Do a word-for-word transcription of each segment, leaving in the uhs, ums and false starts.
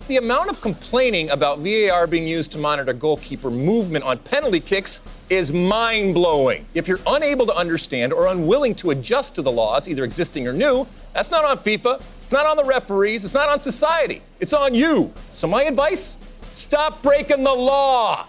The amount of complaining about V A R being used to monitor goalkeeper movement on penalty kicks is mind-blowing. If you're unable to understand or unwilling to adjust to the laws, either existing or new, that's not on FIFA, it's not on the referees, it's not on society, it's on you. So my advice, stop breaking the law.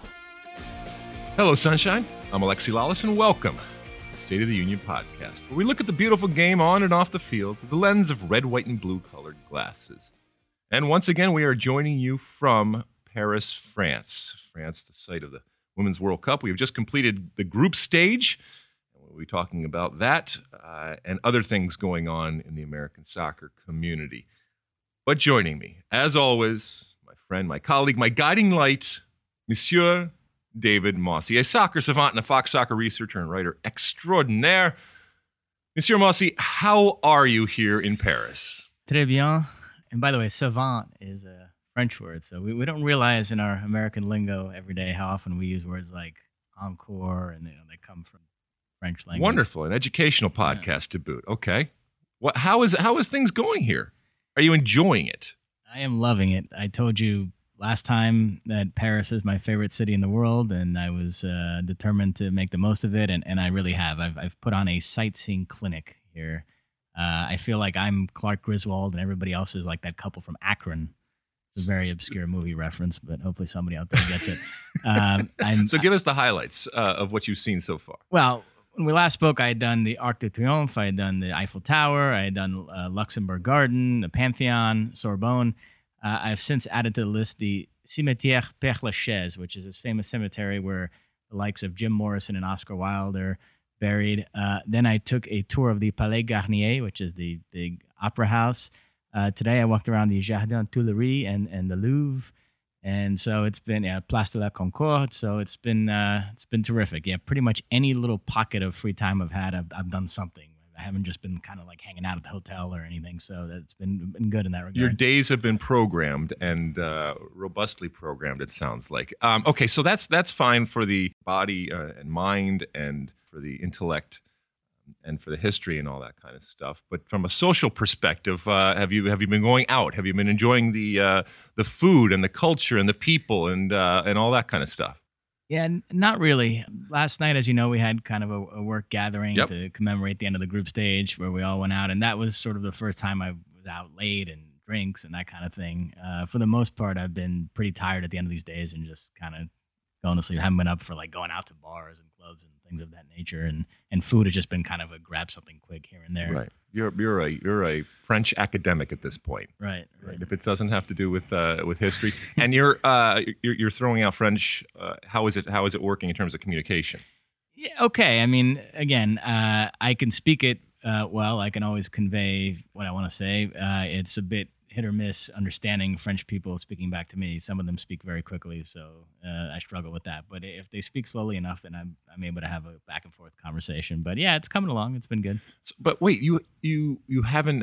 Hello, Sunshine. I'm Alexi Lawless, and welcome to the State of the Union podcast, where we look at the beautiful game on and off the field through the lens of red, white, and blue-colored glasses. And once again, we are joining you from Paris, France. France, the site of the Women's World Cup. We have just completed the group stage, and we'll be talking about that uh, and other things going on in the American soccer community. But joining me, as always, my friend, my colleague, my guiding light, Monsieur David Mosse, a soccer savant and a Fox Soccer researcher and writer extraordinaire. Monsieur Mosse, how are you here in Paris? Très bien. And by the way, savant is a French word, so we, we don't realize in our American lingo every day how often we use words like encore, and you know, they come from French language. Wonderful, an educational podcast yeah. to boot. Okay, what? How is how is things going here? Are you enjoying it? I am loving it. I told you last time that Paris is my favorite city in the world, and I was uh, determined to make the most of it, and, and I really have. I've I've put on a sightseeing clinic here. Uh, I feel like I'm Clark Griswold and everybody else is like that couple from Akron. It's a very obscure movie reference, but hopefully somebody out there gets it. Um, I'm, so give us the highlights uh, of what you've seen so far. Well, when we last spoke, I had done the Arc de Triomphe, I had done the Eiffel Tower, I had done uh, Luxembourg Garden, the Pantheon, Sorbonne. Uh, I've since added to the list the Cimetière Père Lachaise, which is this famous cemetery where the likes of Jim Morrison and Oscar Wilde are buried. Uh, then I took a tour of the Palais Garnier, which is the big opera house. Uh, today I walked around the Jardin Tuileries and, and the Louvre, and so it's been yeah, Place de la Concorde. So it's been uh, it's been terrific. Yeah, pretty much any little pocket of free time I've had, I've, I've done something. I haven't just been kind of like hanging out at the hotel or anything. So that's been been good in that regard. Your days have been programmed and uh, robustly programmed. It sounds like. Um, okay, so that's that's fine for the body uh, and mind and for the intellect and for the history and all that kind of stuff. But from a social perspective, uh, have you have you been going out? Have you been enjoying the uh, the food and the culture and the people and uh, and all that kind of stuff? Yeah, n- not really. Last night, as you know, we had kind of a, a work gathering yep. to commemorate the end of the group stage where we all went out, and that was sort of the first time I was out late and drinks and that kind of thing. Uh, for the most part, I've been pretty tired at the end of these days and just kind of going to sleep. I haven't been up for like going out to bars and clubs and things of that nature, and, and food has just been kind of a grab something quick here and there. Right. You're you're a you're a French academic at this point. Right. Right. right. If it doesn't have to do with uh, with history, and you're uh you're, you're throwing out French, uh, how is it how is it working in terms of communication? Yeah. Okay. I mean, again, uh, I can speak it uh, well. I can always convey what I want to say. Uh, it's a bit hit or miss understanding French people speaking back to me. Some of them speak very quickly, so uh, I struggle with that. But if they speak slowly enough, then I'm I'm able to have a back and forth conversation. But yeah, it's coming along. It's been good. So, but wait, you you you haven't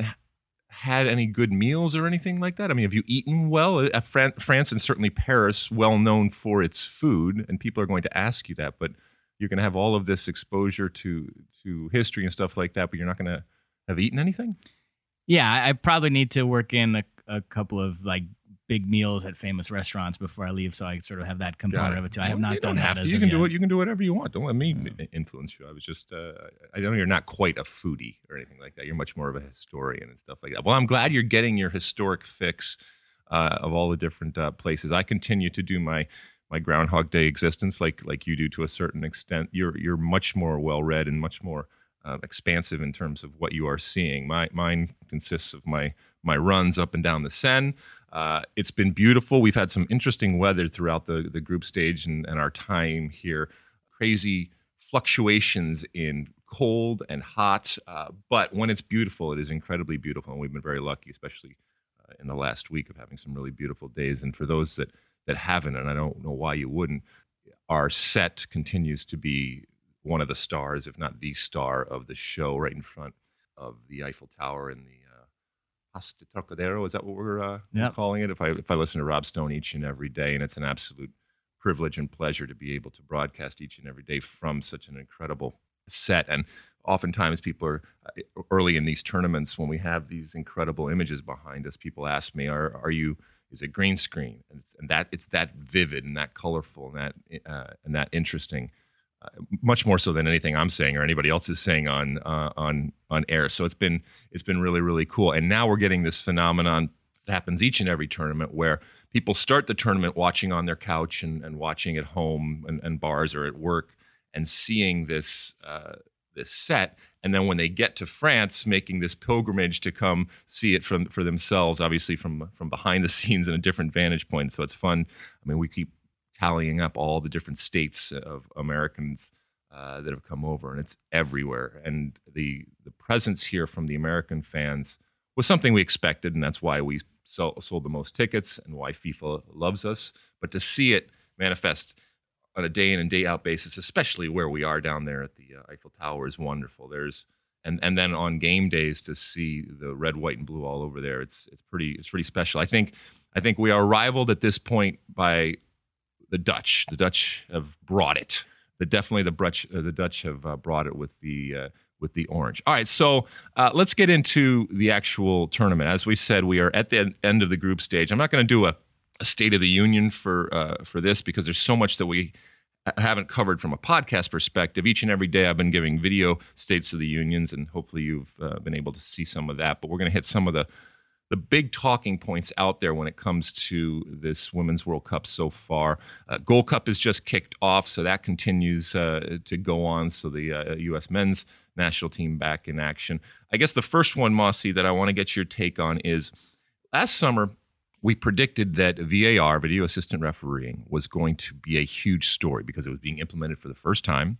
had any good meals or anything like that? I mean, have you eaten well? Uh, Fran- France and certainly Paris, well known for its food, and people are going to ask you that. But you're going to have all of this exposure to to history and stuff like that, but you're not going to have eaten anything? Yeah, I probably need to work in a, a couple of like big meals at famous restaurants before I leave, so I sort of have that component of it too. I have not you done don't that. Have to. As You of can yet. do it. You can do whatever you want. Don't let me Yeah. influence you. I was just. Uh, I know you're not quite a foodie or anything like that. You're much more of a historian and stuff like that. Well, I'm glad you're getting your historic fix uh, of all the different uh, places. I continue to do my my Groundhog Day existence, like like you do to a certain extent. You're you're much more well read and much more uh, expansive in terms of what you are seeing. My mine consists of my my runs up and down the Seine. Uh, it's been beautiful. We've had some interesting weather throughout the, the group stage and, and our time here. Crazy fluctuations in cold and hot. Uh, but when it's beautiful, it is incredibly beautiful. And we've been very lucky, especially uh, in the last week, of having some really beautiful days. And for those that, that haven't, and I don't know why you wouldn't, our set continues to be one of the stars, if not the star of the show, right in front of the Eiffel Tower and the Place de Trocadero, is that what we're uh, Yep. calling it? If I if I listen to Rob Stone each and every day, and it's an absolute privilege and pleasure to be able to broadcast each and every day from such an incredible set. And oftentimes people are early in these tournaments when we have these incredible images behind us. People ask me, "Are are you? Is it green screen?" And, it's, and that it's that vivid and that colorful and that uh, and that interesting, uh, much more so than anything I'm saying or anybody else is saying on uh, on on air. So it's been it's been really really cool. And now we're getting this phenomenon that happens each and every tournament where people start the tournament watching on their couch and, and watching at home and, and bars or at work and seeing this. Uh, this set, and then when they get to France, making this pilgrimage to come see it from for themselves, obviously from from behind the scenes in a different vantage point. So it's fun. I mean, we keep tallying up all the different states of Americans uh, that have come over, and it's everywhere. And the the presence here from the American fans was something we expected, and that's why we sold, sold the most tickets and why FIFA loves us. But to see it manifest on a day in and day out basis, especially where we are down there at the uh, Eiffel Tower, is wonderful. There's and and then on game days to see the red, white, and blue all over there, it's it's pretty it's pretty special. I think I think we are rivaled at this point by the Dutch. The Dutch have brought it. The definitely the Dutch uh, the Dutch have uh, brought it with the uh, with the orange. All right, so uh, let's get into the actual tournament. As we said, we are at the end of the group stage. I'm not going to do a a State of the Union for uh, for this because there's so much that we haven't covered from a podcast perspective. Each and every day I've been giving video States of the Unions, and hopefully you've uh, been able to see some of that. But we're going to hit some of the the big talking points out there when it comes to this Women's World Cup so far. Uh, Gold Cup is just kicked off, so that continues uh, to go on. So the uh, U S men's national team back in action. I guess the first one, Mossy, that I want to get your take on is last summer, we predicted that V A R, video assistant refereeing, was going to be a huge story because it was being implemented for the first time,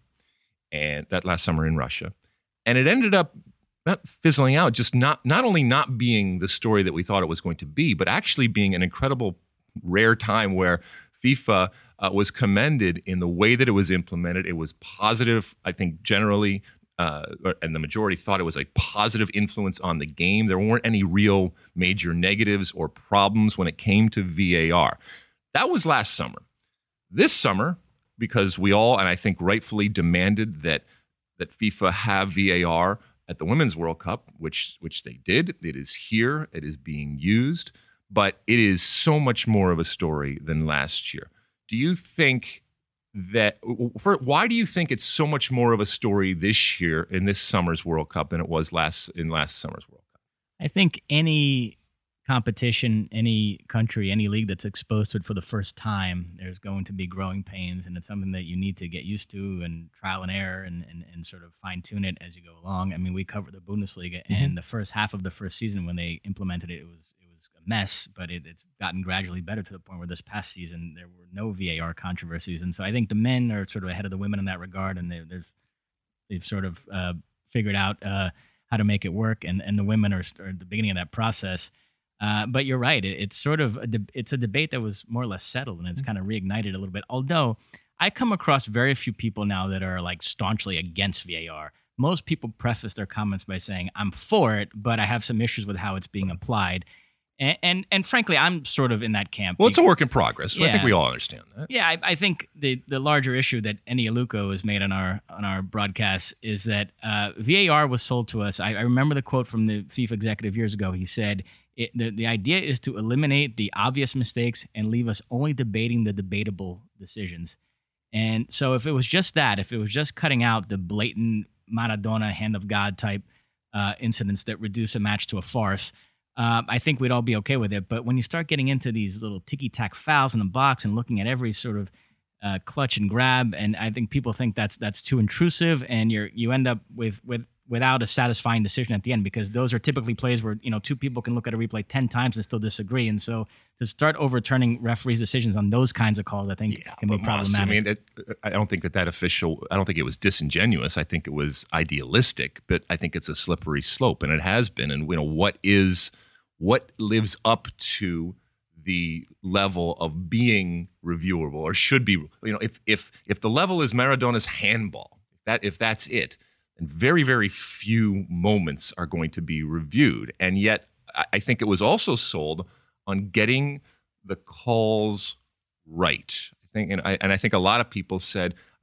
and that last summer in Russia. And it ended up not fizzling out, just not not only not being the story that we thought it was going to be, but actually being an incredible rare time where FIFA uh, was commended in the way that it was implemented. It was positive, I think, generally. Uh, and the majority thought it was a positive influence on the game. There weren't any real major negatives or problems when it came to V A R. That was last summer. This summer, because we all, and I think rightfully, demanded that that FIFA have V A R at the Women's World Cup, which which they did. It is here. It is being used. But it is so much more of a story than last year. Do you think that for why do you think it's so much more of a story this year in this summer's World Cup than it was last in last summer's World Cup? I think any competition, any country, any league that's exposed to it for the first time, there's going to be growing pains, and it's something that you need to get used to and trial and error and, and, and sort of fine tune it as you go along. I mean, we covered the Bundesliga, mm-hmm. and the first half of the first season when they implemented it, it was a mess, but it, it's gotten gradually better to the point where this past season there were no V A R controversies, and so I think the men are sort of ahead of the women in that regard, and they've they've sort of uh, figured out uh, how to make it work, and, and the women are, are at the beginning of that process. Uh, but you're right; it, it's sort of a de- it's a debate that was more or less settled, and it's mm-hmm. kind of reignited a little bit. Although I come across very few people now that are like staunchly against V A R. Most people preface their comments by saying, "I'm for it, but I have some issues with how it's being applied." And, and and frankly, I'm sort of in that camp. Well, it's a work in progress. Yeah. I think we all understand that. Yeah, I, I think the, the larger issue that Eni Aluko has made on our on our broadcast is that uh, V A R was sold to us. I, I remember the quote from the FIFA executive years ago. He said, it, the, the idea is to eliminate the obvious mistakes and leave us only debating the debatable decisions. And so if it was just that, if it was just cutting out the blatant Maradona, hand of God type uh, incidents that reduce a match to a farce, Uh, I think we'd all be okay with it. But when you start getting into these little ticky-tack fouls in the box and looking at every sort of uh, clutch and grab, and I think people think that's that's too intrusive, and you you end up with, with without a satisfying decision at the end, because those are typically plays where, you know, two people can look at a replay ten times and still disagree. And so to start overturning referees' decisions on those kinds of calls, I think yeah, can be problematic. I mean, it, I don't think that that official, I don't think it was disingenuous. I think it was idealistic, but I think it's a slippery slope, and it has been. And, you know, what is, what lives up to the level of being reviewable, or should be, you know, if if if the level is Maradona's handball, that if that's it, and very, very few moments are going to be reviewed. And yet, I think it was also sold on getting the calls right. I think, and I, and I think a lot of people said,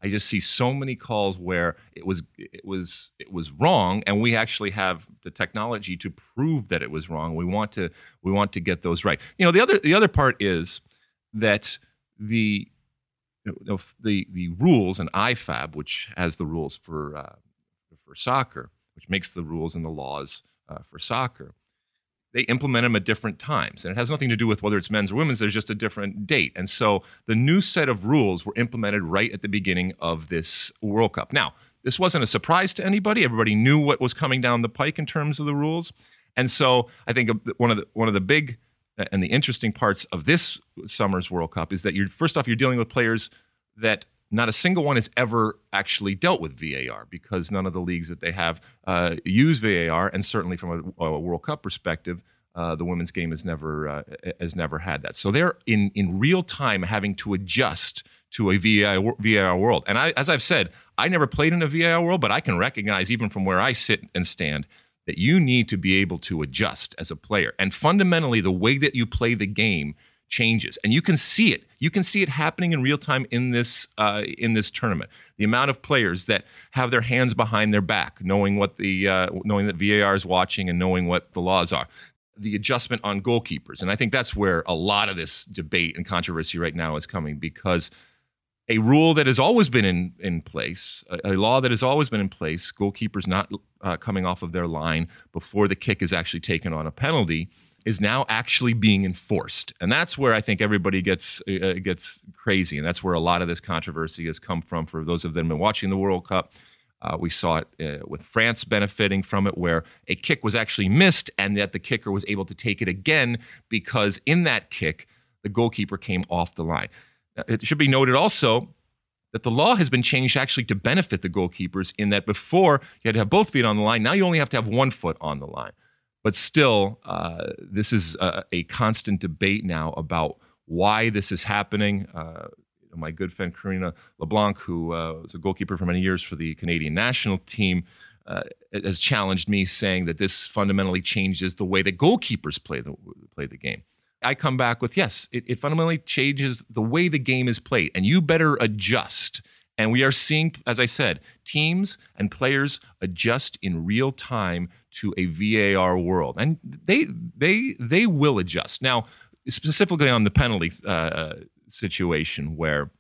I just see so many calls where it was it was it was wrong, and we actually have the technology to prove that it was wrong. We want to we want to get those right. You know, the other the other part is that the you know, the the rules in I F A B, which has the rules for uh, for soccer, which makes the rules and the laws uh, for soccer, they implement them at different times. And it has nothing to do with whether it's men's or women's. There's just a different date. And so the new set of rules were implemented right at the beginning of this World Cup. Now, this wasn't a surprise to anybody. Everybody knew what was coming down the pike in terms of the rules. And so I think one of the one of the big and the interesting parts of this summer's World Cup is that you're first off, you're dealing with players that not a single one has ever actually dealt with V A R, because none of the leagues that they have uh, use V A R, and certainly from a, a World Cup perspective, uh, the women's game has never uh, has never had that. So they're in in real time having to adjust to a V A R, V A R world. And I, as I've said, I never played in a V A R world, but I can recognize even from where I sit and stand that you need to be able to adjust as a player. And fundamentally, the way that you play the game changes, and you can see it. You can see it happening in real time in this uh, in this tournament. The amount of players that have their hands behind their back, knowing what the uh, knowing that V A R is watching and knowing what the laws are. The adjustment on goalkeepers, and I think that's where a lot of this debate and controversy right now is coming, because a rule that has always been in in place, a, a law that has always been in place, goalkeepers not uh, coming off of their line before the kick is actually taken on a penalty, is now actually being enforced. And that's where I think everybody gets uh, gets crazy. And that's where a lot of this controversy has come from. For those of them who have been watching the World Cup, uh, we saw it uh, with France benefiting from it, where a kick was actually missed and that the kicker was able to take it again because in that kick, the goalkeeper came off the line. It should be noted also that the law has been changed actually to benefit the goalkeepers, in that before you had to have both feet on the line. Now you only have to have one foot on the line. But still, uh, this is a, a constant debate now about why this is happening. Uh, my good friend Karina LeBlanc, who uh, was a goalkeeper for many years for the Canadian national team, uh, has challenged me, saying that this fundamentally changes the way that goalkeepers play the play the game. I come back with, yes, it, it fundamentally changes the way the game is played, and you better adjust. And we are seeing, as I said, teams and players adjust in real time to a V A R world, and they they they will adjust. Now, specifically on the penalty uh, situation where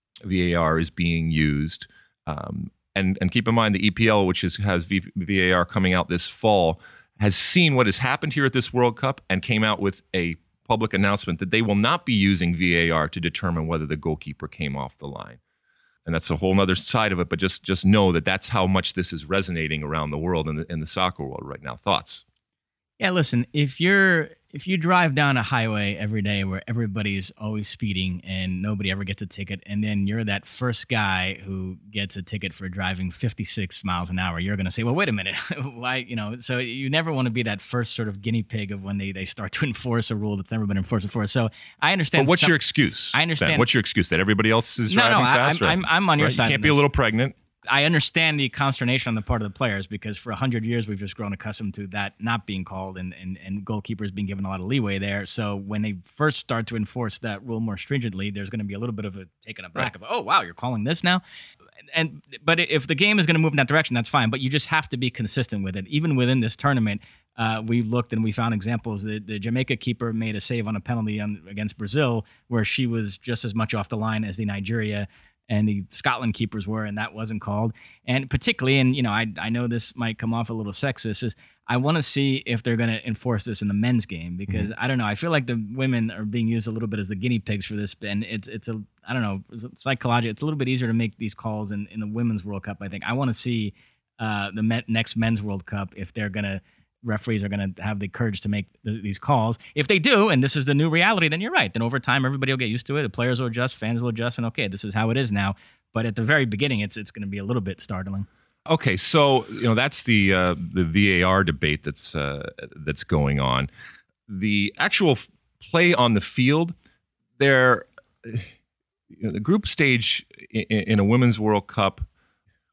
V A R is being used, um, and and keep in mind the E P L, which is, has v, V A R coming out this fall, has seen what has happened here at this World Cup and came out with a public announcement that they will not be using V A R to determine whether the goalkeeper came off the line. And that's a whole other side of it, but just just know that that's how much this is resonating around the world, in the, in the soccer world right now. Thoughts? Yeah, listen, if you're if you drive down a highway every day where everybody's always speeding and nobody ever gets a ticket, and then you're that first guy who gets a ticket for driving fifty-six miles an hour, you're going to say, well, wait a minute, why, you know, so you never want to be that first sort of guinea pig of when they, they start to enforce a rule that's never been enforced before. So I understand. But what's some, your excuse? I understand. Ben? What's your excuse? That everybody else is no, driving no, fast? I, I'm, I'm, I'm on your right? side. You can't of be a this. little pregnant. I understand the consternation on the part of the players, because for one hundred years we've just grown accustomed to that not being called, and, and, and goalkeepers being given a lot of leeway there. So when they first start to enforce that rule more stringently, there's going to be a little bit of a taken aback right. of, oh, wow, you're calling this now? And But if the game is going to move in that direction, that's fine. But you just have to be consistent with it. Even within this tournament, uh, we looked and we found examples. The, the Jamaica keeper made a save on a penalty on, against Brazil where she was just as much off the line as the Nigeria and the Scotland keepers were, and that wasn't called. And particularly, and you know, I I know this might come off a little sexist, is I want to see if they're going to enforce this in the men's game, because mm-hmm. I don't know, I feel like the women are being used a little bit as the guinea pigs for this, and it's it's a I don't know, psychologically, it's a little bit easier to make these calls in, in the Women's World Cup. I think I want to see uh, the me- next Men's World Cup if they're going to. Referees are going to have the courage to make th- these calls. If they do, and this is the new reality, then you're right. Then over time, everybody will get used to it. The players will adjust, fans will adjust, and okay, this is how it is now. But at the very beginning, it's it's going to be a little bit startling. Okay, so you know that's the uh, the V A R debate that's uh, that's going on. The actual f- play on the field, there, you know, the group stage in, in a Women's World Cup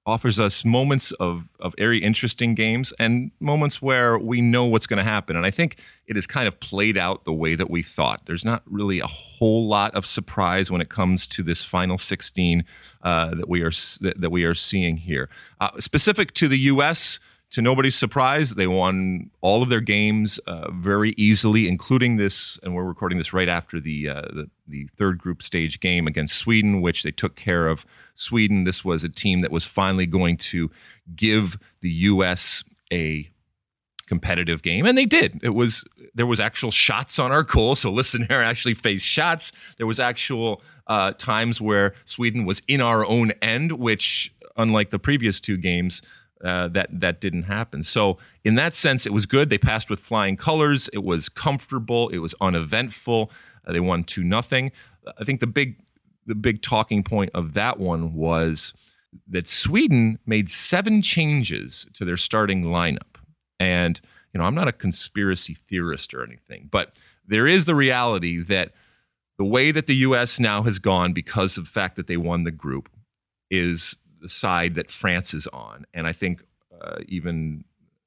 offers us moments of, of very interesting games and moments where we know what's going to happen. And I think it has kind of played out the way that we thought. There's not really a whole lot of surprise when it comes to this final sixteen uh, that we are that we are seeing here. Uh, specific to the U S, to nobody's surprise, they won all of their games uh, very easily, including this, and we're recording this right after the, uh, the the third group stage game against Sweden, which they took care of Sweden. This was a team that was finally going to give the U S a competitive game, and they did. It was there was actual shots on our goal, so Listener actually faced shots. There was actual uh, times where Sweden was in our own end, which, unlike the previous two games, Uh, that that didn't happen. So in that sense, it was good. They passed with flying colors. It was comfortable. It was uneventful. Uh, they won two nothing. I think the big the big talking point of that one was that Sweden made seven changes to their starting lineup. And you know, I'm not a conspiracy theorist or anything, but there is the reality that the way that the U S now has gone because of the fact that they won the group is the side that France is on, and I think uh, even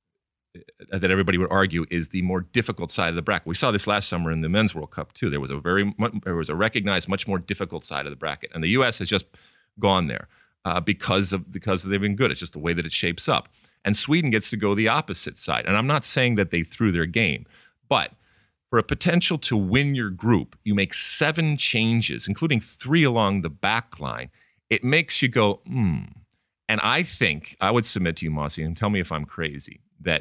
uh, that everybody would argue is the more difficult side of the bracket. We saw this last summer in the Men's World Cup too. There was a very there was a recognized much more difficult side of the bracket, and the U S has just gone there uh, because of because they've been good. It's just the way that it shapes up, and Sweden gets to go the opposite side. And I'm not saying that they threw their game, but for a potential to win your group, you make seven changes, including three along the back line. It makes you go, hmm. And I think, I would submit to you, Mossy, and tell me if I'm crazy, that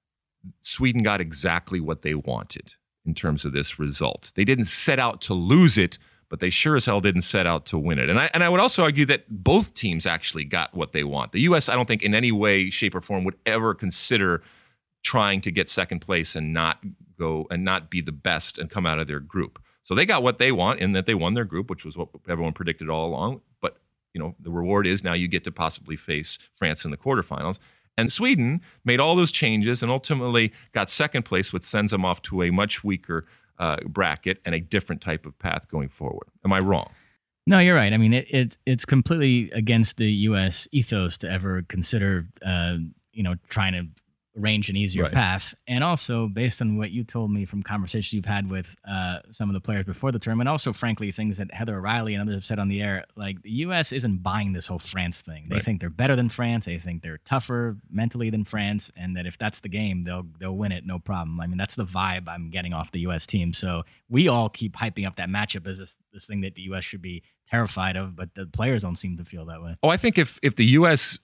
Sweden got exactly what they wanted in terms of this result. They didn't set out to lose it, but they sure as hell didn't set out to win it. And I, and I would also argue that both teams actually got what they want. The U S, I don't think in any way, shape, or form would ever consider trying to get second place and not go and not be the best and come out of their group. So they got what they want in that they won their group, which was what everyone predicted all along. But you know, the reward is now you get to possibly face France in the quarterfinals. And Sweden made all those changes and ultimately got second place, which sends them off to a much weaker uh, bracket and a different type of path going forward. Am I wrong? No, you're right. I mean, it, it it's completely against the U S ethos to ever consider, uh, you know, trying to arrange an easier Right. path. And also, based on what you told me from conversations you've had with uh, some of the players before the tournament, also, frankly, things that Heather O'Reilly and others have said on the air, like the U S isn't buying this whole France thing. They Right. think they're better than France. They think they're tougher mentally than France, and that if that's the game, they'll they'll win it, no problem. I mean, that's the vibe I'm getting off the U S team. So we all keep hyping up that matchup as this, this thing that the U S should be terrified of, but the players don't seem to feel that way. Oh, I think if if the U S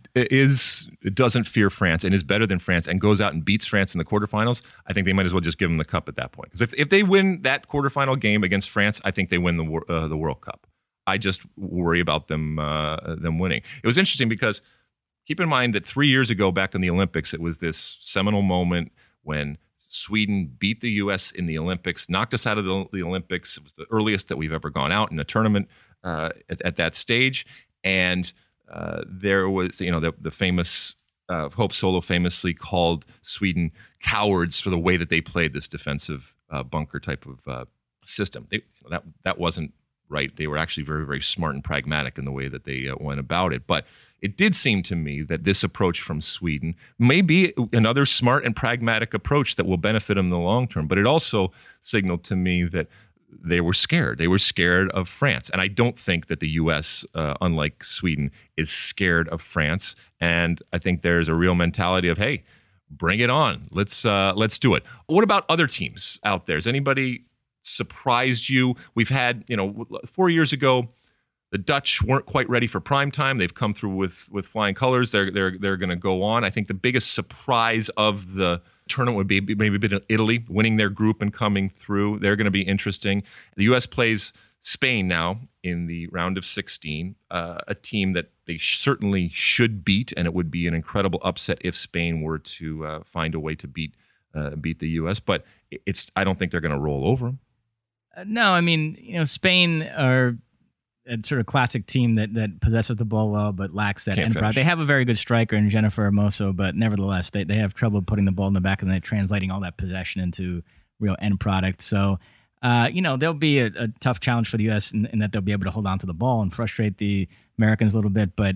is doesn't fear France and is better than France and goes out and beats France in the quarterfinals, I think they might as well just give them the cup at that point. Because if if they win that quarterfinal game against France, I think they win the wor- uh, the World Cup. I just worry about them uh, them winning. It was interesting because keep in mind that three years ago, back in the Olympics, it was this seminal moment when Sweden beat the U S in the Olympics, knocked us out of the, the Olympics. It was the earliest that we've ever gone out in a tournament uh, at, at that stage, and Uh, there was, you know, the, the famous, uh, Hope Solo famously called Sweden cowards for the way that they played this defensive uh, bunker type of uh, system. They, that that wasn't right. They were actually very, very smart and pragmatic in the way that they uh, went about it. But it did seem to me that this approach from Sweden may be another smart and pragmatic approach that will benefit them in the long term. But it also signaled to me that they were scared. They were scared of France. And I don't think that the U S, uh, unlike Sweden, is scared of France. And I think there's a real mentality of, hey, bring it on. Let's uh, let's do it. What about other teams out there? Has anybody surprised you? We've had, you know, four years ago, the Dutch weren't quite ready for prime time. They've come through with with flying colors. They're they're they're going to go on. I think the biggest surprise of the tournament would be maybe a bit of Italy winning their group and coming through. They're going to be interesting. The U S plays Spain now in the round of sixteen, uh, a team that they certainly should beat, and it would be an incredible upset if Spain were to uh, find a way to beat uh, beat the U S. But it's I don't think they're going to roll over them. Uh, no, I mean, you know, Spain are a sort of classic team that, that possesses the ball well but lacks that Can't end product. finish. They have a very good striker in Jennifer Hermoso, but nevertheless, they, they have trouble putting the ball in the back of the net, translating all that possession into real end product. So, uh, you know, there'll be a, a tough challenge for the U S in, in that they'll be able to hold on to the ball and frustrate the Americans a little bit. But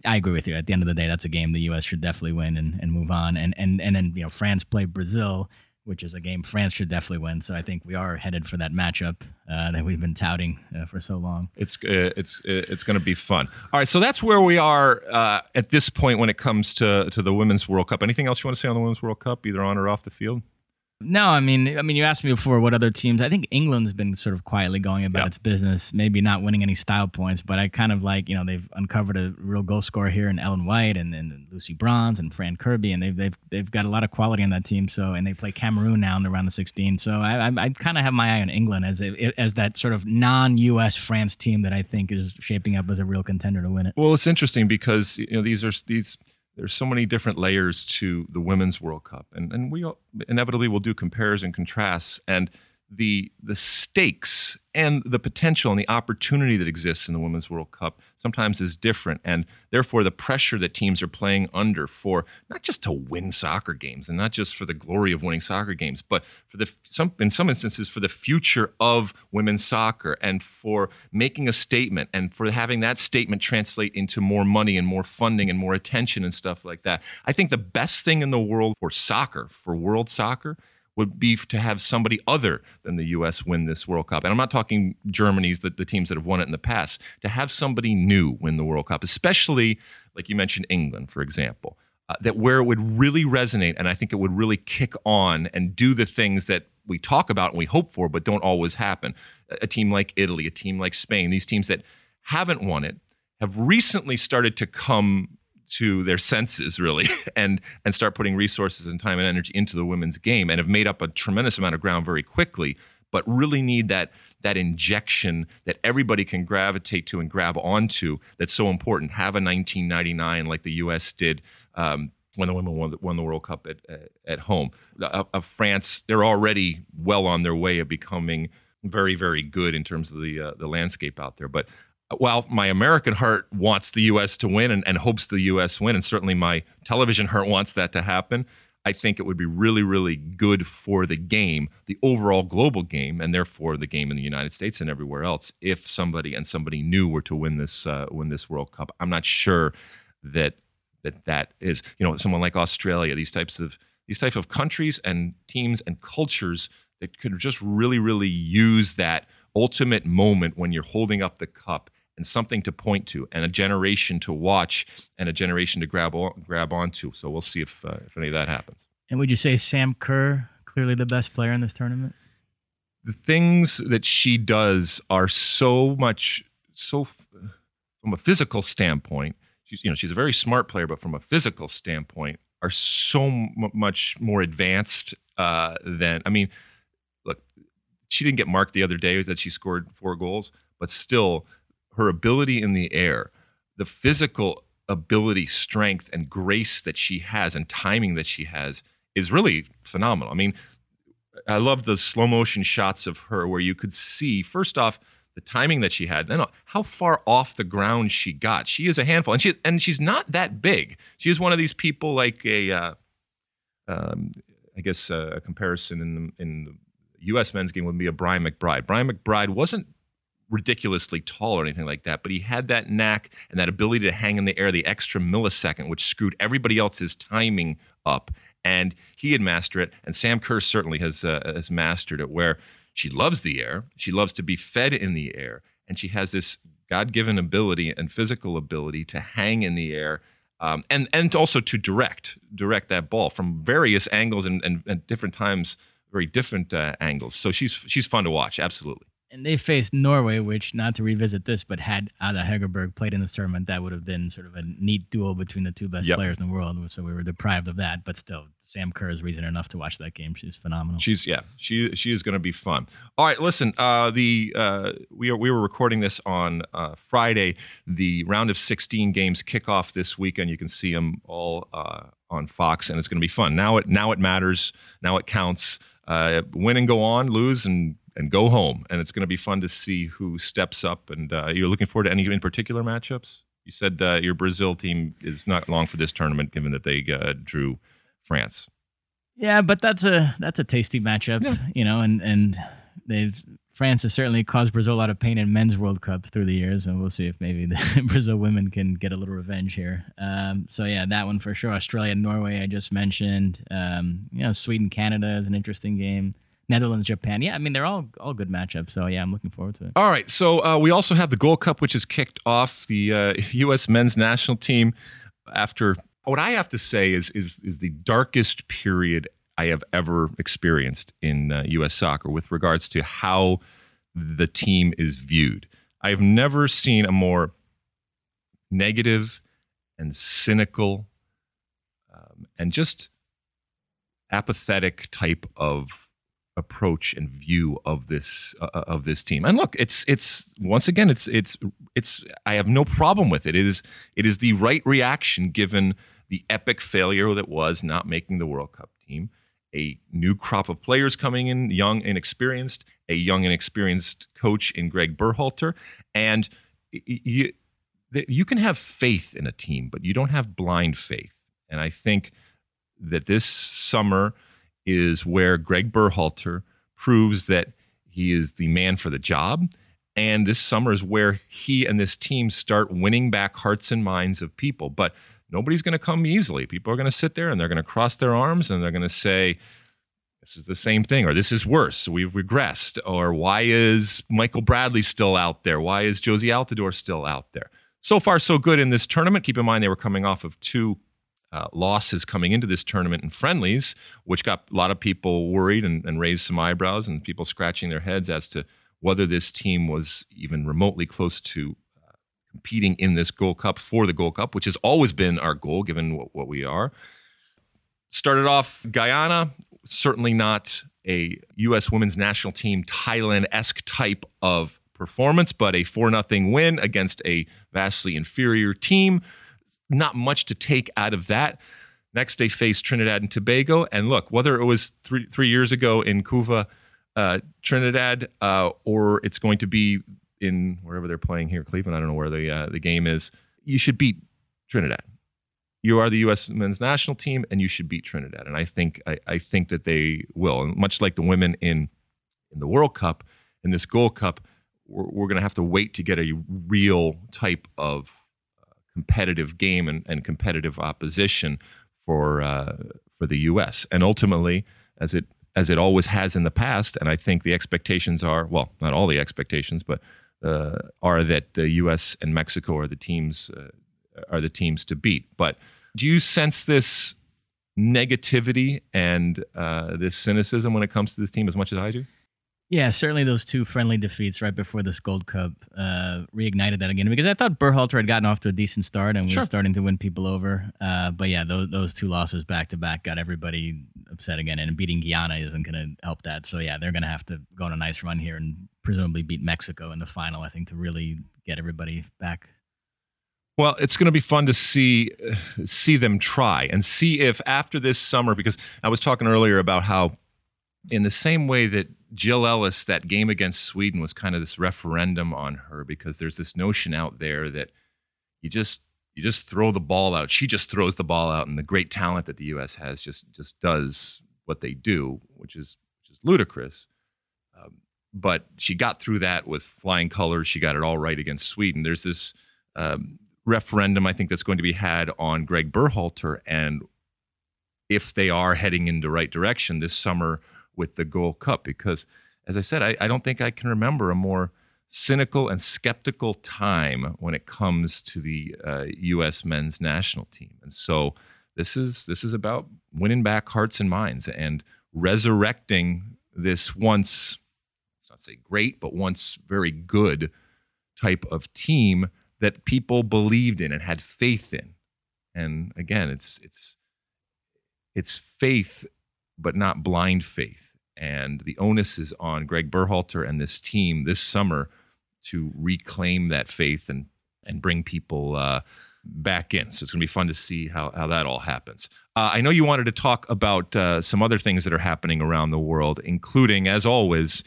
I agree with you. At the end of the day, that's a game the U S should definitely win and, and move on. And and and then you know France play Brazil, which is a game France should definitely win. So I think we are headed for that matchup uh, that we've been touting uh, for so long. It's uh, it's uh, it's going to be fun. All right, so that's where we are uh, at this point when it comes to to the Women's World Cup. Anything else you want to say on the Women's World Cup, either on or off the field? No, I mean, I mean, you asked me before what other teams. I think England's been sort of quietly going about yeah. its business, maybe not winning any style points, but I kind of like, you know, they've uncovered a real goal scorer here in Ellen White and, and Lucy Bronze and Fran Kirby, and they've they've they've got a lot of quality on that team. So, and they play Cameroon now in the round of sixteen. So, I I, I kind of have my eye on England as a, as that sort of non-U S France team that I think is shaping up as a real contender to win it. Well, it's interesting because you know these are these. There's so many different layers to the Women's World Cup, and and we inevitably will do compares and contrasts, and the the stakes and the potential and the opportunity that exists in the Women's World Cup sometimes is different, and therefore the pressure that teams are playing under for not just to win soccer games and not just for the glory of winning soccer games, but for the some in some instances for the future of women's soccer and for making a statement and for having that statement translate into more money and more funding and more attention and stuff like that. I think the best thing in the world for soccer, for world soccer, would be to have somebody other than the U S win this World Cup. And I'm not talking Germany's, the, the teams that have won it in the past. To have somebody new win the World Cup, especially, like you mentioned, England, for example, uh, that where it would really resonate, and I think it would really kick on and do the things that we talk about and we hope for, but don't always happen. A, a team like Italy, a team like Spain, these teams that haven't won it, have recently started to come to their senses, really, and and start putting resources and time and energy into the women's game, and have made up a tremendous amount of ground very quickly, but really need that that injection that everybody can gravitate to and grab onto that's so important. Have a nineteen ninety-nine like the U S did um, when the women won the, won the World Cup at at, at home. Of uh, France, they're already well on their way of becoming very, very good in terms of the uh, the landscape out there. But while my American heart wants the U S to win and, and hopes the U S win, and certainly my television heart wants that to happen, I think it would be really, really good for the game, the overall global game, and therefore the game in the United States and everywhere else, if somebody and somebody new were to win this uh, win this World Cup. I'm not sure that that that is, you know, someone like Australia, these types of these types of countries and teams and cultures that could just really, really use that ultimate moment when you're holding up the cup and something to point to, and a generation to watch, and a generation to grab on, grab onto. So we'll see if uh, if any of that happens. And would you say Sam Kerr, clearly the best player in this tournament? The things that she does are so much, so from a physical standpoint, she's you know she's a very smart player, but from a physical standpoint, are so m- much more advanced uh, than. I mean, look, she didn't get marked the other day that she scored four goals, but still, her ability in the air, the physical ability, strength, and grace that she has and timing that she has is really phenomenal. I mean, I love the slow motion shots of her where you could see, first off, the timing that she had, and how far off the ground she got. She is a handful, and she and she's not that big. She is one of these people like a, uh, um, I guess uh, a comparison in the, in the U S men's game would be a Brian McBride. Brian McBride wasn't ridiculously tall or anything like that, but he had that knack and that ability to hang in the air the extra millisecond, which screwed everybody else's timing up. And he had mastered it, and Sam Kerr certainly has uh, has mastered it, where she loves the air, she loves to be fed in the air, and she has this God-given ability and physical ability to hang in the air, um, and and also to direct direct that ball from various angles and, and, and different times, very different uh, angles. So she's she's fun to watch, absolutely. And they faced Norway, which, not to revisit this, but had Ada Hegerberg played in this tournament, that would have been sort of a neat duel between the two best yep. players in the world. So we were deprived of that. But still, Sam Kerr is reason enough to watch that game. She's phenomenal. She's yeah, she she is going to be fun. All right, listen. Uh, the uh, we are we were recording this on uh, Friday. The round of sixteen games kick off this weekend. You can see them all uh, on Fox, and it's going to be fun. Now it now it matters. Now it counts. Uh, win and go on, lose and. and go home. And it's going to be fun to see who steps up. And uh, you're looking forward to any in particular matchups? You said uh, your Brazil team is not long for this tournament, given that they uh, drew France. Yeah, but that's a that's a tasty matchup, yeah. you know, and, and they've France has certainly caused Brazil a lot of pain in men's World Cups through the years, and we'll see if maybe the Brazil women can get a little revenge here. Um, so yeah, that one for sure. Australia, Norway, I just mentioned. Um, you know, Sweden, Canada is an interesting game. Netherlands, Japan. Yeah, I mean they're all all good matchups. So yeah, I'm looking forward to it. All right, so uh, we also have the Gold Cup, which has kicked off the uh, U S men's national team after what I have to say is is is the darkest period I have ever experienced in uh, U S soccer with regards to how the team is viewed. I have never seen a more negative and cynical um, and just apathetic type of approach and view of this uh, of this team. And look, it's it's once again it's it's it's I have no problem with it. It is it is the right reaction given the epic failure that was not making the World Cup team. A new crop of players coming in, young and experienced, a young and experienced coach in Greg Berhalter. And you, you can have faith in a team, but you don't have blind faith. And I think that this summer is where Greg Berhalter proves that he is the man for the job. And this summer is where he and this team start winning back hearts and minds of people. But nobody's going to come easily. People are going to sit there and they're going to cross their arms and they're going to say, this is the same thing, or this is worse. We've regressed. Or why is Michael Bradley still out there? Why is Josie Altidore still out there? So far, so good in this tournament. Keep in mind, they were coming off of two uh, losses coming into this tournament in friendlies, which got a lot of people worried and, and raised some eyebrows and people scratching their heads as to whether this team was even remotely close to competing in this Gold Cup for the Gold Cup, which has always been our goal, given what, what we are. Started off Guyana, certainly not a U S women's national team Thailand-esque type of performance, but a four nothing win against a vastly inferior team. Not much to take out of that. Next, they faced Trinidad and Tobago. And look, whether it was three, three years ago in Couva, uh, Trinidad, uh, or it's going to be in wherever they're playing here, Cleveland, I don't know where the uh, the game is, you should beat Trinidad. You are the U S men's national team, and you should beat Trinidad. And I think I, I think that they will. And much like the women in in the World Cup, in this Gold Cup, we're, we're going to have to wait to get a real type of uh, competitive game and, and competitive opposition for uh, for the U S. And ultimately, as it as it always has in the past, and I think the expectations are, well, not all the expectations, but Uh, are that the U S and Mexico are the teams uh, are the teams to beat. But do you sense this negativity and uh, this cynicism when it comes to this team as much as I do? Yeah, certainly those two friendly defeats right before this Gold Cup uh, reignited that again, because I thought Berhalter had gotten off to a decent start and was Sure. starting to win people over. Uh, but yeah, those, those two losses back to back got everybody upset again, and beating Guyana isn't going to help that. So yeah, they're going to have to go on a nice run here and presumably beat Mexico in the final, I think, to really get everybody back. Well, it's going to be fun to see uh, see them try and see if after this summer, because I was talking earlier about how in the same way that Jill Ellis, that game against Sweden was kind of this referendum on her, because there's this notion out there that you just you just throw the ball out. She just throws the ball out, and the great talent that the U S has just just does what they do, which is which is ludicrous. Um, but she got through that with flying colors. She got it all right against Sweden. There's this um, referendum, I think, that's going to be had on Greg Berhalter, and if they are heading in the right direction this summer with the Gold Cup, because as I said, I, I don't think I can remember a more cynical and skeptical time when it comes to the uh, U S men's national team. And so this is this is about winning back hearts and minds and resurrecting this once, let's not say great, but once very good type of team that people believed in and had faith in. And again, it's it's it's faith, but not blind faith. And the onus is on Greg Berhalter and this team this summer to reclaim that faith and and bring people uh, back in. So it's going to be fun to see how, how that all happens. Uh, I know you wanted to talk about uh, some other things that are happening around the world, including, as always,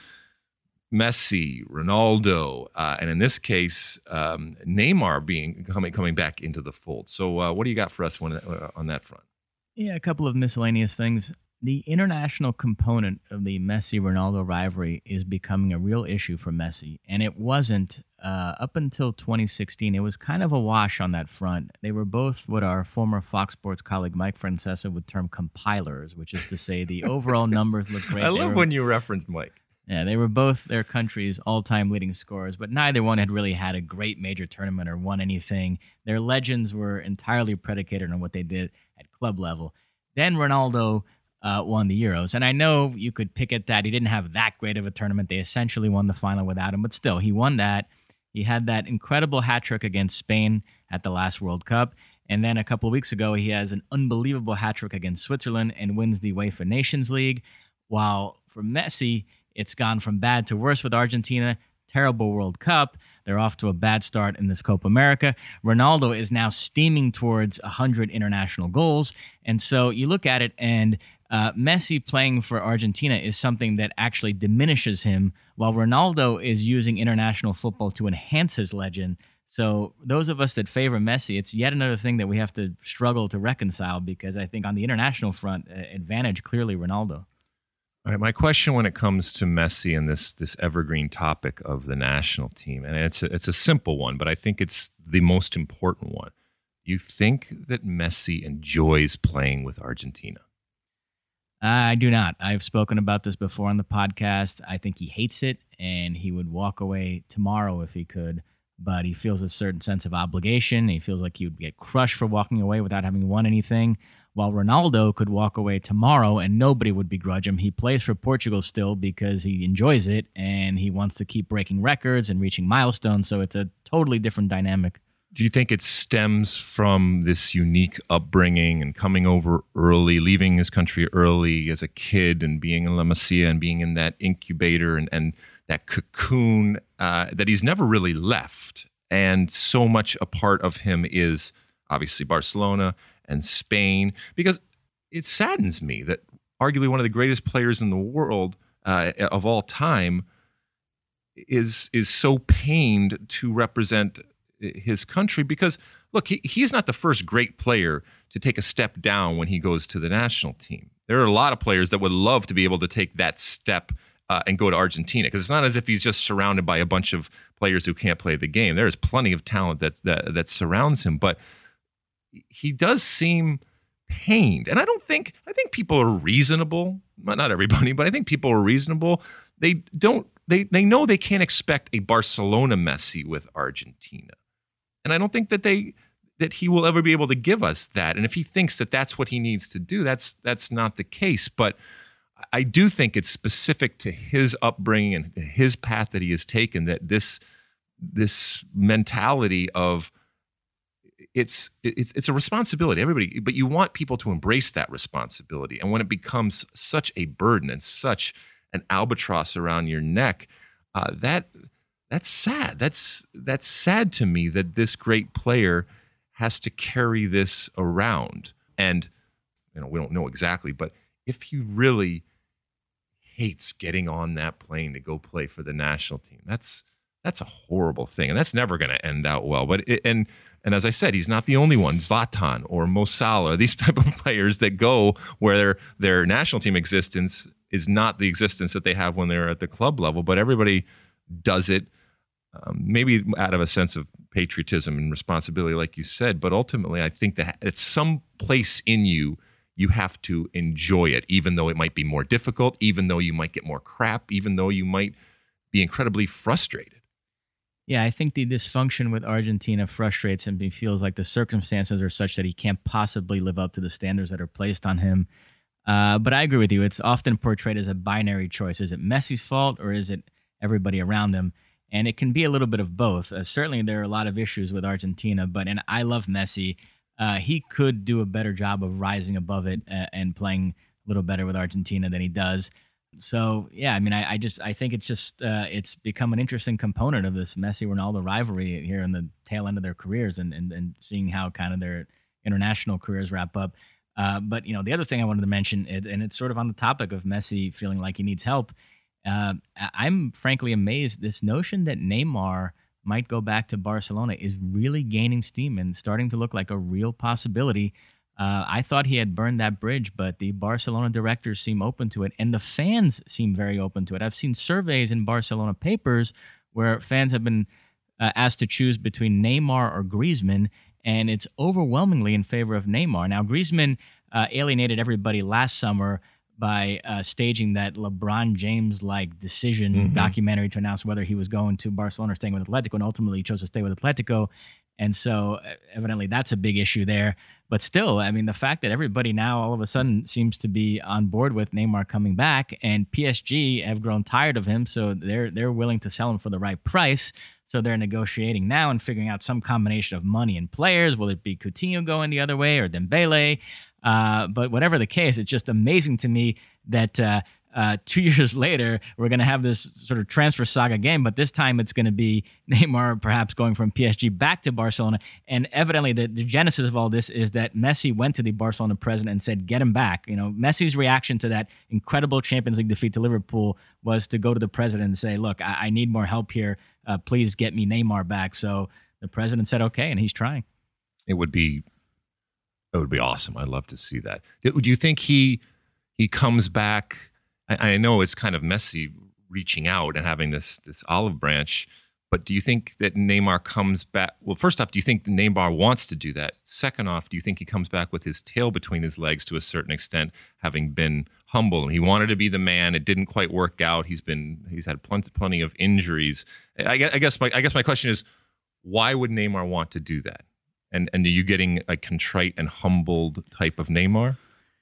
Messi, Ronaldo, uh, and in this case, um, Neymar being coming coming back into the fold. So uh, what do you got for us when, uh, on that front? Yeah, a couple of miscellaneous things. the international component of the Messi-Ronaldo rivalry is becoming a real issue for Messi, and it wasn't uh, up until twenty sixteen. It was kind of a wash on that front. They were both what our former Fox Sports colleague Mike Francesa would term compilers, which is to say the overall numbers look great. I They love were- when you reference Mike. Yeah, they were both their country's all-time leading scorers, but neither one had really had a great major tournament or won anything. Their legends were entirely predicated on what they did at club level. Then Ronaldo uh, won the Euros, and I know you could pick at that. He didn't have that great of a tournament. They essentially won the final without him, but still, he won that. He had that incredible hat trick against Spain at the last World Cup, and then a couple of weeks ago, he has an unbelievable hat trick against Switzerland and wins the UEFA Nations League. While for Messi, it's gone from bad to worse with Argentina. Terrible World Cup. They're off to a bad start in this Copa America. Ronaldo is now steaming towards one hundred international goals. And so you look at it, and uh, Messi playing for Argentina is something that actually diminishes him, while Ronaldo is using international football to enhance his legend. So those of us that favor Messi, it's yet another thing that we have to struggle to reconcile, because I think on the international front, uh, advantage clearly Ronaldo. All right, my question when it comes to Messi and this this evergreen topic of the national team, and it's a, it's a simple one, but I think it's the most important one. You think that Messi enjoys playing with Argentina? I do not. I've spoken about this before on the podcast. I think he hates it, and he would walk away tomorrow if he could, but he feels a certain sense of obligation. He feels like he would get crushed for walking away without having won anything. While Ronaldo could walk away tomorrow and nobody would begrudge him. He plays for Portugal still because he enjoys it and he wants to keep breaking records and reaching milestones. So it's a totally different dynamic. Do you think it stems from this unique upbringing and coming over early, leaving his country early as a kid and being in La Masia and being in that incubator and, and that cocoon uh, that he's never really left? And so much a part of him is obviously Barcelona and Spain, because it saddens me that arguably one of the greatest players in the world uh, of all time is is so pained to represent his country. Because look, he, he's not the first great player to take a step down when he goes to the national team. There are a lot of players that would love to be able to take that step uh, and go to Argentina, because it's not as if he's just surrounded by a bunch of players who can't play the game. There is plenty of talent that that, that surrounds him, but he does seem pained. And I don't think, I think people are reasonable. Not everybody, but I think people are reasonable. They don't, they, they know they can't expect a Barcelona Messi with Argentina. And I don't think that they, that he will ever be able to give us that. And if he thinks that that's what he needs to do, that's, that's not the case. But I do think it's specific to his upbringing and his path that he has taken, that this, this mentality of, It's it's it's a responsibility, everybody, but you want people to embrace that responsibility. And when it becomes such a burden and such an albatross around your neck, uh, that that's sad. That's that's sad to me that this great player has to carry this around. And you know, we don't know exactly, but if he really hates getting on that plane to go play for the national team, that's that's a horrible thing, and that's never going to end out well. But it, and And as I said, he's not the only one. Zlatan or Mo Salah, these type of players that go where their their national team existence is not the existence that they have when they're at the club level. But everybody does it, um, maybe out of a sense of patriotism and responsibility, like you said. But ultimately, I think that at some place in you, you have to enjoy it, even though it might be more difficult, even though you might get more crap, even though you might be incredibly frustrated. Yeah, I think the dysfunction with Argentina frustrates him. He feels like the circumstances are such that he can't possibly live up to the standards that are placed on him. Uh, but I agree with you. It's often portrayed as a binary choice. Is it Messi's fault or is it everybody around him? And it can be a little bit of both. Uh, certainly, there are a lot of issues with Argentina, but and I love Messi. Uh, he could do a better job of rising above it uh, and playing a little better with Argentina than he does. So yeah, I mean, I, I just I think it's just uh, it's become an interesting component of this Messi-Ronaldo rivalry here in the tail end of their careers, and and, and seeing how kind of their international careers wrap up. Uh, but you know, the other thing I wanted to mention, and it's sort of on the topic of Messi feeling like he needs help. Uh, I'm frankly amazed. This notion that Neymar might go back to Barcelona is really gaining steam and starting to look like a real possibility. Uh, I thought he had burned that bridge, but the Barcelona directors seem open to it, and the fans seem very open to it. I've seen surveys in Barcelona papers where fans have been uh, asked to choose between Neymar or Griezmann, and it's overwhelmingly in favor of Neymar. Now, Griezmann uh, alienated everybody last summer by uh, staging that LeBron James-like decision mm-hmm. documentary to announce whether he was going to Barcelona or staying with Atletico, and ultimately he chose to stay with Atletico. And so evidently that's a big issue there. But still, I mean, the fact that everybody now all of a sudden seems to be on board with Neymar coming back, and P S G have grown tired of him, so they're they're willing to sell him for the right price. So they're negotiating now and figuring out some combination of money and players. Will it be Coutinho going the other way or Dembele? Uh, but whatever the case, it's just amazing to me that uh, uh, two years later, we're going to have this sort of transfer saga again, but this time it's going to be Neymar perhaps going from P S G back to Barcelona. And evidently the, the genesis of all this is that Messi went to the Barcelona president and said, get him back. You know, Messi's reaction to that incredible Champions League defeat to Liverpool was to go to the president and say, look, I, I need more help here. Uh, please get me Neymar back. So the president said, okay, and he's trying. It would be It would be awesome. I'd love to see that. Do you think he he comes back? I, I know it's kind of messy reaching out and having this this olive branch, but do you think that Neymar comes back? Well, first off, do you think Neymar wants to do that? Second off, do you think he comes back with his tail between his legs to a certain extent, having been humble? He wanted to be the man. It didn't quite work out. He's been he's had plenty plenty of injuries. I guess, I guess my I guess my question is, why would Neymar want to do that? And and are you getting a contrite and humbled type of Neymar?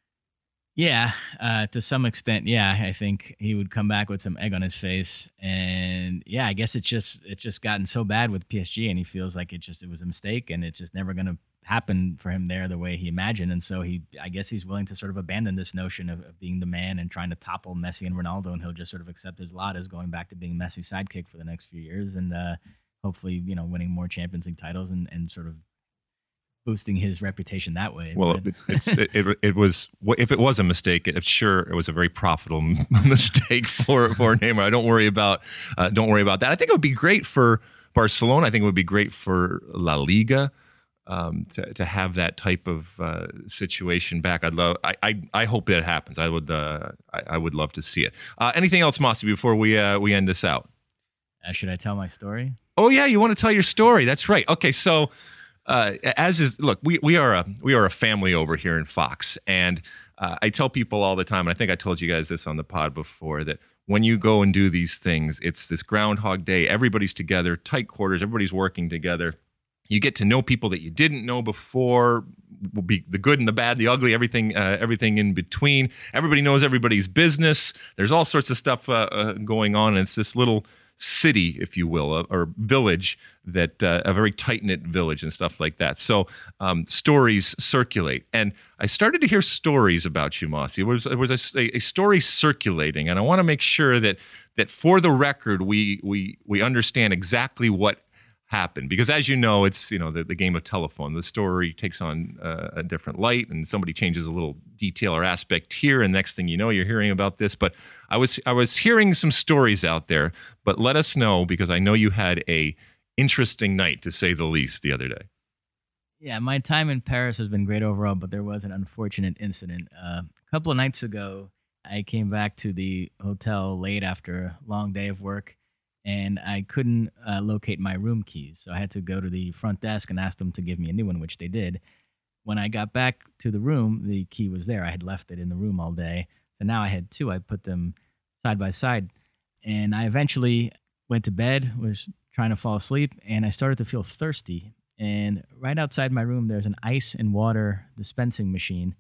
Yeah, uh, to some extent, yeah. I think he would come back with some egg on his face, and yeah, I guess it's just it's just gotten so bad with P S G, and he feels like it just it was a mistake, and it's just never going to happen for him there the way he imagined, and so he, I guess, he's willing to sort of abandon this notion of, of being the man and trying to topple Messi and Ronaldo, and he'll just sort of accept his lot as going back to being Messi's sidekick for the next few years, and uh, hopefully, you know, winning more Champions League titles and and sort of boosting his reputation that way. Well, it, it's, it, it, it was, if it was a mistake, it, sure, it was a very profitable mistake for, for Neymar. I don't worry about, uh, don't worry about that. I think it would be great for Barcelona. I think it would be great for La Liga um, to, to have that type of uh, situation back. I'd love, I, I, I hope that happens. I would, uh, I, I would love to see it. Uh, anything else, Mossy, before we, uh, we end this out? Uh, should I tell my story? Oh yeah. You want to tell your story. That's right. Okay. So, Uh, as is, look, we, we are a we are a family over here in Fox, and uh, I tell people all the time, and I think I told you guys this on the pod before, that when you go and do these things, it's this Groundhog Day. Everybody's together, tight quarters. Everybody's working together. You get to know people that you didn't know before, will be the good and the bad, the ugly, everything uh, everything in between. Everybody knows everybody's business. There's all sorts of stuff uh, uh, going on, and it's this little city, if you will, uh, or village, that uh, a very tight-knit village and stuff like that. So um, stories circulate. And I started to hear stories about you, Mossy. It was, there was a, a story circulating, and I want to make sure that that for the record, we we we understand exactly what happened. Because as you know, it's, you know, the, the game of telephone. The story takes on uh, a different light, and somebody changes a little detail or aspect here, and next thing you know, you're hearing about this. But I was I was hearing some stories out there, but let us know, because I know you had a interesting night, to say the least, the other day. Yeah, my time in Paris has been great overall, but there was an unfortunate incident. Uh, a couple of nights ago, I came back to the hotel late after a long day of work, and I couldn't uh, locate my room keys. So I had to go to the front desk and ask them to give me a new one, which they did. When I got back to the room, the key was there. I had left it in the room all day. So now I had two. I put them side by side. And I eventually went to bed, was trying to fall asleep, and I started to feel thirsty. And right outside my room, there's an ice and water dispensing machine.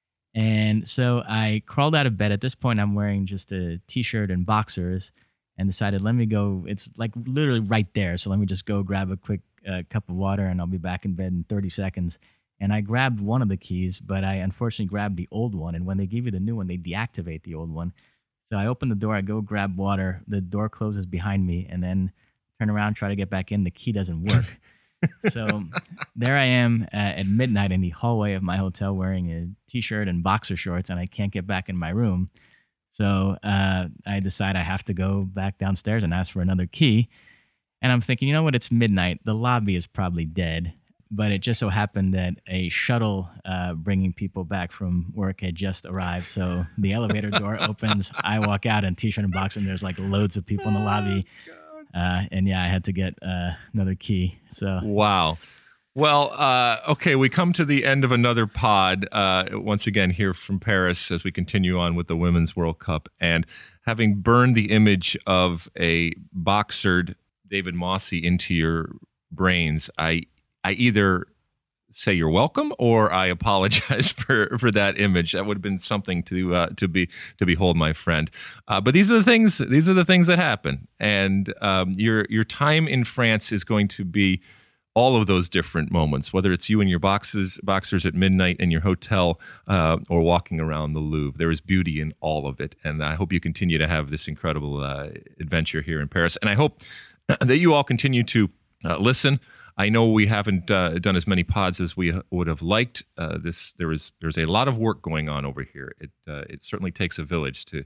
And so I crawled out of bed. At this point, I'm wearing just a T-shirt and boxers, and decided, let me go. It's like literally right there. So let me just go grab a quick uh, cup of water, and I'll be back in bed in thirty seconds. And I grabbed one of the keys, but I unfortunately grabbed the old one. And when they give you the new one, they deactivate the old one. So I open the door, I go grab water. The door closes behind me, and then turn around, try to get back in. The key doesn't work. So there I am uh, at midnight in the hallway of my hotel wearing a T-shirt and boxer shorts, and I can't get back in my room. So uh, I decide I have to go back downstairs and ask for another key. And I'm thinking, you know what? It's midnight. The lobby is probably dead. but it just so happened that a shuttle uh, bringing people back from work had just arrived. So the elevator door opens. I walk out in t-shirt and boxer, and there's like loads of people in the lobby. Uh, and yeah, I had to get uh, another key. So wow. Well, uh, okay, we come to the end of another pod, uh, once again here from Paris as we continue on with the Women's World Cup. And having burned the image of a boxered David Mosse into your brains, I I either say you're welcome or I apologize for, for that image. That would have been something to uh, to be to behold, my friend. Uh, but these are the things. These are the things that happen. And um, your your time in France is going to be all of those different moments, whether it's you and your boxes, boxers at midnight in your hotel uh, or walking around the Louvre. There is beauty in all of it. And I hope you continue to have this incredible uh, adventure here in Paris. And I hope that you all continue to uh, listen. I know we haven't uh, done as many pods as we would have liked. Uh, this there is there's a lot of work going on over here. It uh, it certainly takes a village to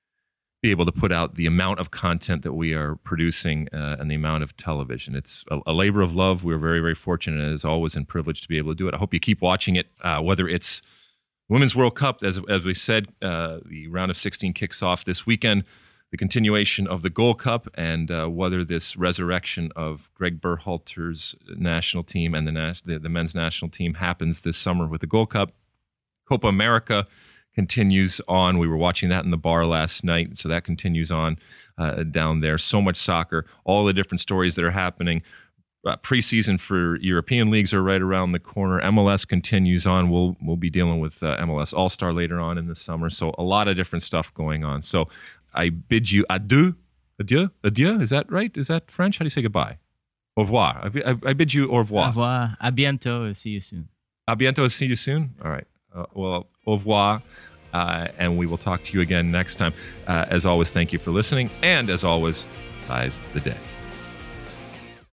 be able to put out the amount of content that we are producing uh, and the amount of television. It's a, a labor of love. We're very, very fortunate, as always, and privileged to be able to do it. I hope you keep watching it, uh, whether it's Women's World Cup, as, as we said, uh, the round of sixteen kicks off this weekend, the continuation of the Gold Cup, and uh, whether this resurrection of Greg Berhalter's national team and the, nas- the, the men's national team happens this summer with the Gold Cup. Copa America continues on. We were watching that in the bar last night, so that continues on uh, down there. So much soccer, all the different stories that are happening. Uh, preseason for European leagues are right around the corner. M L S continues on. We'll we'll be dealing with uh, M L S All-Star later on in the summer. So a lot of different stuff going on. So I bid you adieu, adieu, adieu. Is that right? Is that French? How do you say goodbye? Au revoir. I, I, I bid you au revoir. Au revoir. À bientôt. See you soon. À bientôt. See you soon. All right. Uh, well, au revoir. Uh, and we will talk to you again next time. Uh, as always, thank you for listening. And as always, size the day.